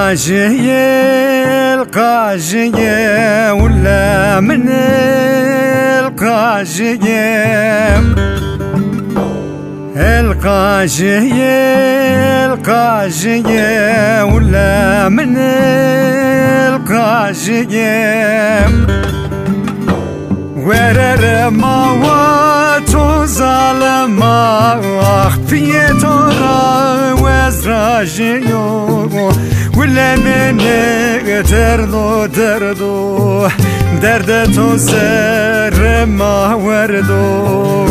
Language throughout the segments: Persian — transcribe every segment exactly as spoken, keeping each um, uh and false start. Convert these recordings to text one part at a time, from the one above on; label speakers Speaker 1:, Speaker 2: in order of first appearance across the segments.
Speaker 1: القاجية القاجية ولا من القاجية القاجية القاجية ولا من القاجية ورر ما واتو ظالما اخفيتو را وزراجيو ولا من تردو تردو دردتو سر ما وردو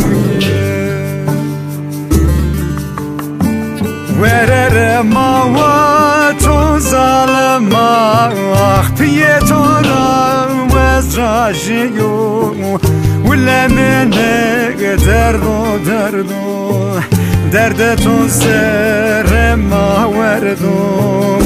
Speaker 1: ورر ما واتو ظالما اخفيتو را وزراجيو ولا من دردو دردو دردتو سر ما وردو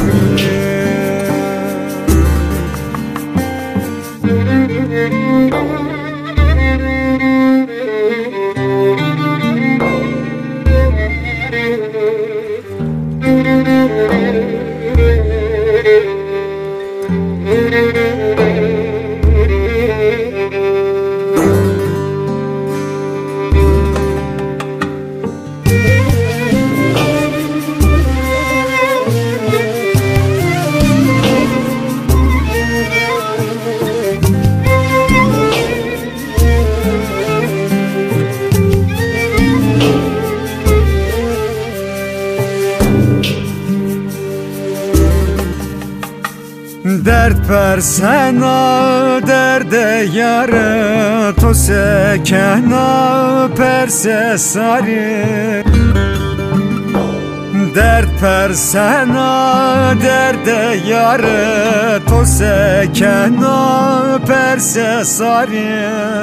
Speaker 1: درد پر سنا درد یار تو سکنا پر ساری درد پر سنا درد یار تو سکنا پر ساری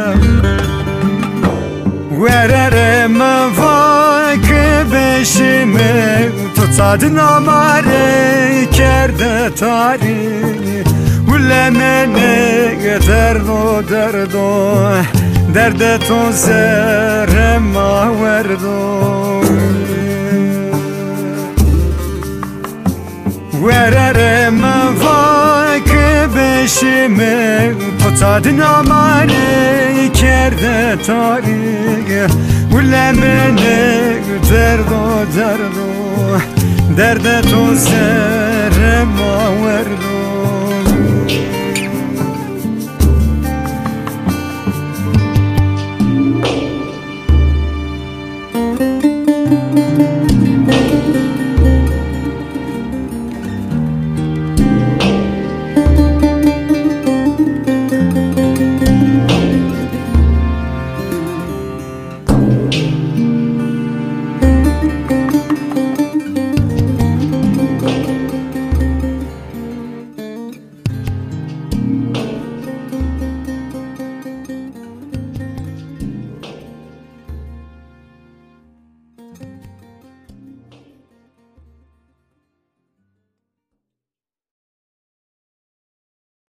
Speaker 1: ورر مواک بشیم تو صد ناماره کرده تاری ولا من دردو دردو درد تو زر ما وردو ورر مواک بشیم تو صد ناماره کرده تاری ولا من دردو دردو درد تو زر ما وردو